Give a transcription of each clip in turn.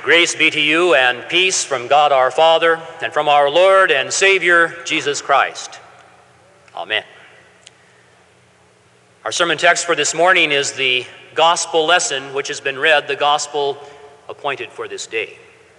Grace be to you and peace from God our Father and from our Lord and Savior, Jesus Christ. Amen. Our sermon text for this morning is the gospel lesson which has been read, the gospel appointed for this day.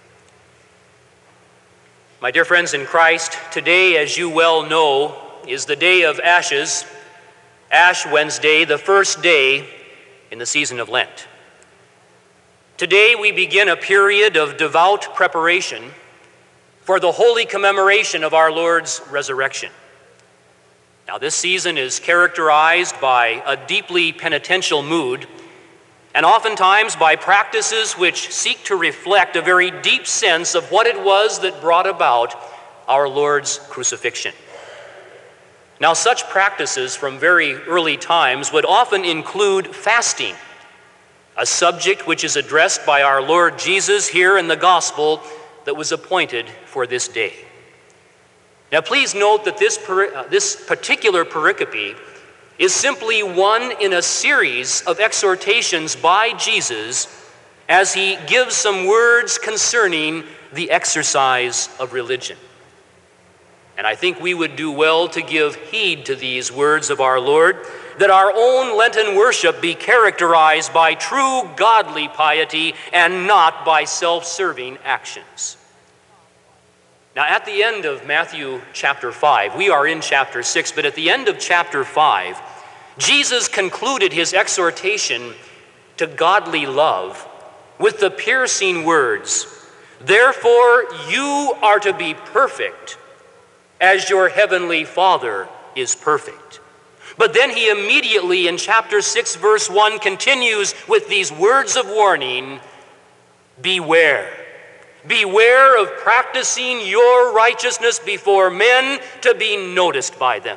My dear friends in Christ, today, as you well know, is the day of Ashes, Ash Wednesday, the first day in the season of Lent. Today we begin a period of devout preparation for the holy commemoration of our Lord's resurrection. Now, this season is characterized by a deeply penitential mood and oftentimes by practices which seek to reflect a very deep sense of what it was that brought about our Lord's crucifixion. Now, such practices from very early times would often include fasting, a subject which is addressed by our Lord Jesus here in the gospel that was appointed for this day. Now, please note that this particular pericope is simply one in a series of exhortations by Jesus as he gives some words concerning the exercise of religion. And I think we would do well to give heed to these words of our Lord, that our own Lenten worship be characterized by true godly piety and not by self-serving actions. Now, at the end of Matthew chapter 5, we are in chapter 6, but at the end of chapter 5, Jesus concluded his exhortation to godly love with the piercing words, "Therefore you are to be perfect, as your heavenly Father is perfect." But then he immediately in chapter 6, verse 1, continues with these words of warning, "Beware. Beware of practicing your righteousness before men to be noticed by them.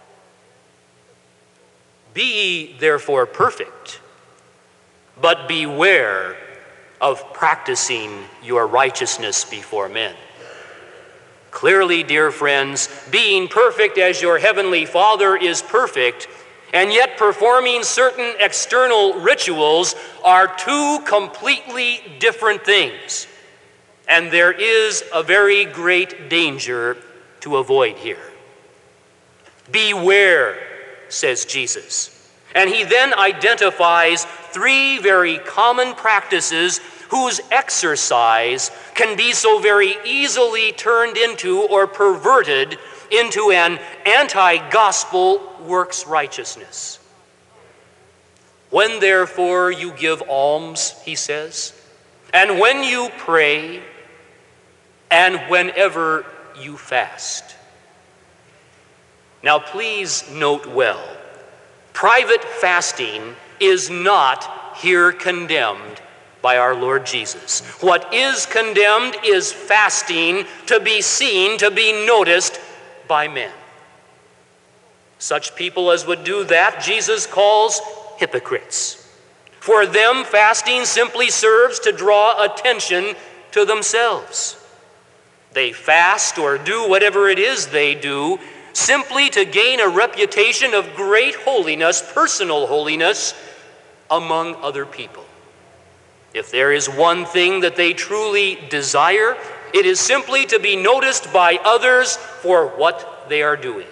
Be ye therefore perfect, but beware of practicing your righteousness before men." Clearly, dear friends, being perfect as your heavenly Father is perfect, and yet performing certain external rituals are two completely different things. And there is a very great danger to avoid here. Beware, says Jesus. And he then identifies three very common practices whose exercise can be so very easily turned into or perverted into an anti-gospel works righteousness. "When therefore you give alms," he says, "and when you pray, and whenever you fast." Now please note well, private fasting is not here condemned by our Lord Jesus. What is condemned is fasting to be seen, to be noticed by men. Such people as would do that, Jesus calls hypocrites. For them, fasting simply serves to draw attention to themselves. They fast or do whatever it is they do simply to gain a reputation of great holiness, personal holiness, among other people. If there is one thing that they truly desire, it is simply to be noticed by others for what they are doing.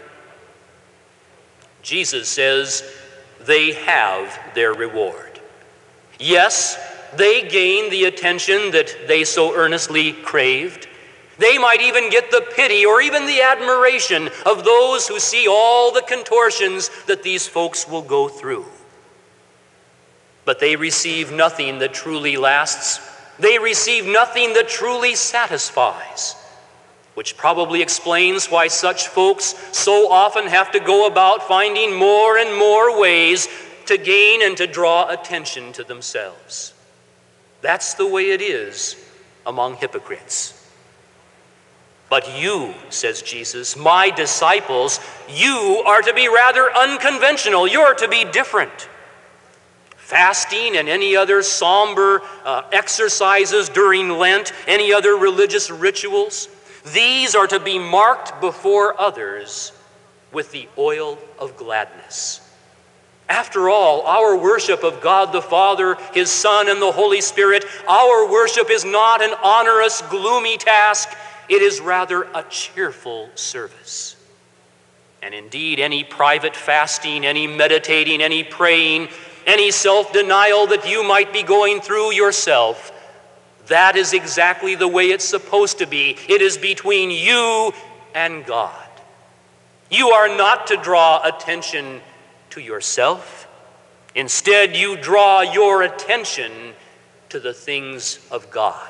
Jesus says they have their reward. Yes, they gain the attention that they so earnestly craved. They might even get the pity or even the admiration of those who see all the contortions that these folks will go through. But they receive nothing that truly lasts. They receive nothing that truly satisfies, which probably explains why such folks so often have to go about finding more and more ways to gain and to draw attention to themselves. That's the way it is among hypocrites. "But you," says Jesus, "my disciples, you are to be rather unconventional. You're to be different. Fasting and any other somber exercises during Lent, any other religious rituals, these are to be marked before others with the oil of gladness. After all, our worship of God the Father, His Son, and the Holy Spirit, our worship is not an onerous, gloomy task. It is rather a cheerful service. And indeed, any private fasting, any meditating, any praying, any self-denial that you might be going through yourself, that is exactly the way it's supposed to be. It is between you and God. You are not to draw attention to yourself. Instead, you draw your attention to the things of God.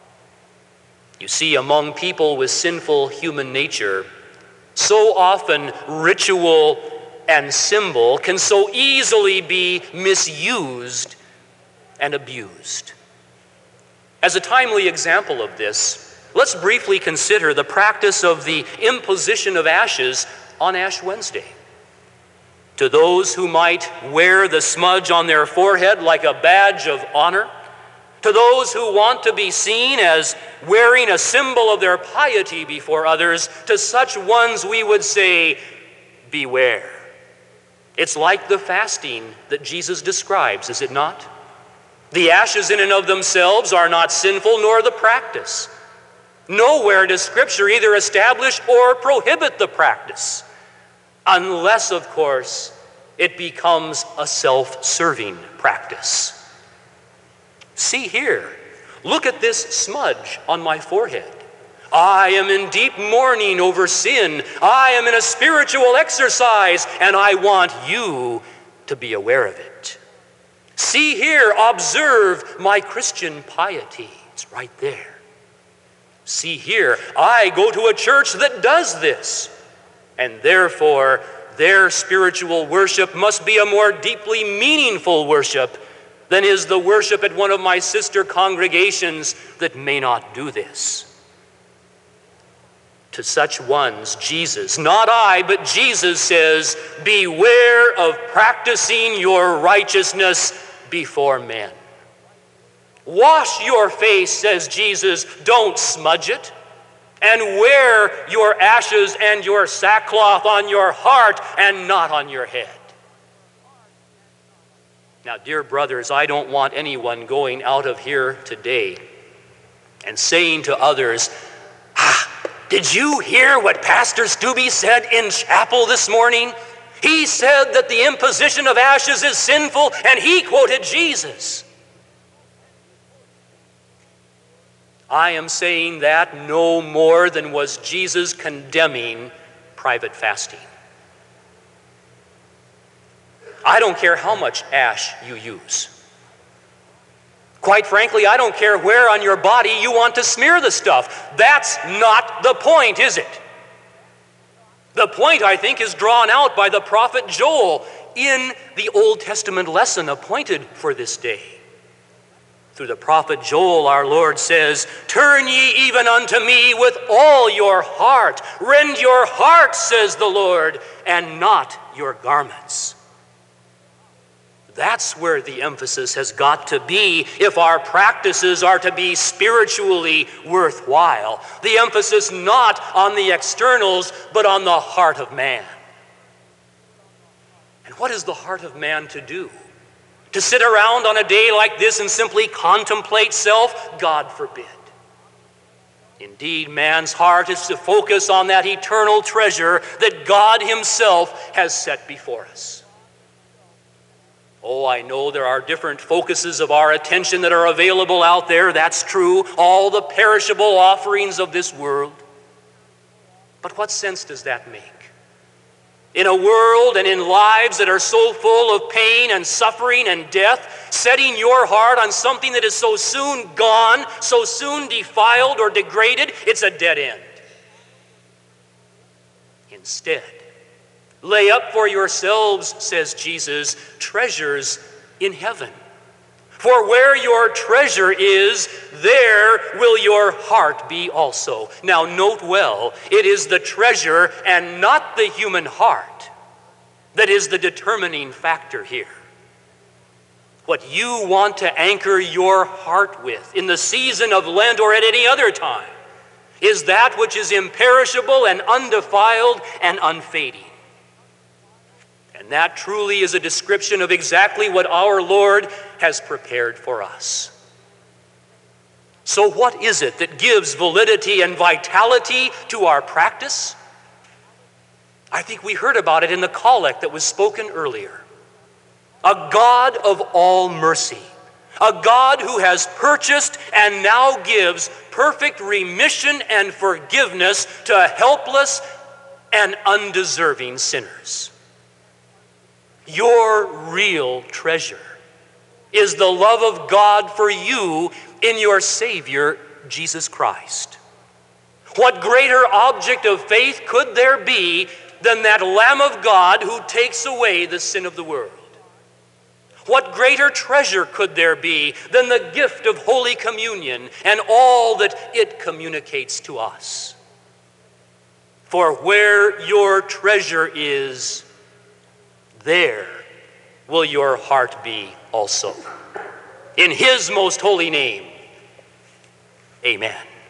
You see, among people with sinful human nature, so often ritual and symbol can so easily be misused and abused. As a timely example of this, let's briefly consider the practice of the imposition of ashes on Ash Wednesday. To those who might wear the smudge on their forehead like a badge of honor, to those who want to be seen as wearing a symbol of their piety before others, to such ones we would say, beware. It's like the fasting that Jesus describes, is it not? The ashes in and of themselves are not sinful, nor the practice. Nowhere does Scripture either establish or prohibit the practice, unless, of course, it becomes a self-serving practice. See here, look at this smudge on my forehead. I am in deep mourning over sin. I am in a spiritual exercise, and I want you to be aware of it. See here, observe my Christian piety. It's right there. See here, I go to a church that does this, and therefore their spiritual worship must be a more deeply meaningful worship than is the worship at one of my sister congregations that may not do this. To such ones, Jesus, not I, but Jesus says, beware of practicing your righteousness before men. Wash your face, says Jesus, don't smudge it. And wear your ashes and your sackcloth on your heart and not on your head. Now, dear brothers, I don't want anyone going out of here today and saying to others, did you hear what Pastor Stubbe said in chapel this morning? He said that the imposition of ashes is sinful, and he quoted Jesus. I am saying that no more than was Jesus condemning private fasting. I don't care how much ash you use. Quite frankly, I don't care where on your body you want to smear the stuff. That's not the point, is it? The point, I think, is drawn out by the prophet Joel in the Old Testament lesson appointed for this day. Through the prophet Joel, our Lord says, turn ye even unto me with all your heart. Rend your heart, says the Lord, and not your garments. That's where the emphasis has got to be if our practices are to be spiritually worthwhile. The emphasis not on the externals, but on the heart of man. And what is the heart of man to do? To sit around on a day like this and simply contemplate self? God forbid. Indeed, man's heart is to focus on that eternal treasure that God Himself has set before us. Oh, I know there are different focuses of our attention that are available out there. That's true. All the perishable offerings of this world. But what sense does that make? In a world and in lives that are so full of pain and suffering and death, setting your heart on something that is so soon gone, so soon defiled or degraded, it's a dead end. Instead, lay up for yourselves, says Jesus, treasures in heaven. For where your treasure is, there will your heart be also. Now note well, it is the treasure and not the human heart that is the determining factor here. What you want to anchor your heart with in the season of Lent or at any other time is that which is imperishable and undefiled and unfading. And that truly is a description of exactly what our Lord has prepared for us. So what is it that gives validity and vitality to our practice? I think we heard about it in the collect that was spoken earlier. A God of all mercy, a God who has purchased and now gives perfect remission and forgiveness to helpless and undeserving sinners. Your real treasure is the love of God for you in your Savior, Jesus Christ. What greater object of faith could there be than that Lamb of God who takes away the sin of the world? What greater treasure could there be than the gift of Holy Communion and all that it communicates to us? For where your treasure is, there will your heart be also. In his most holy name, amen.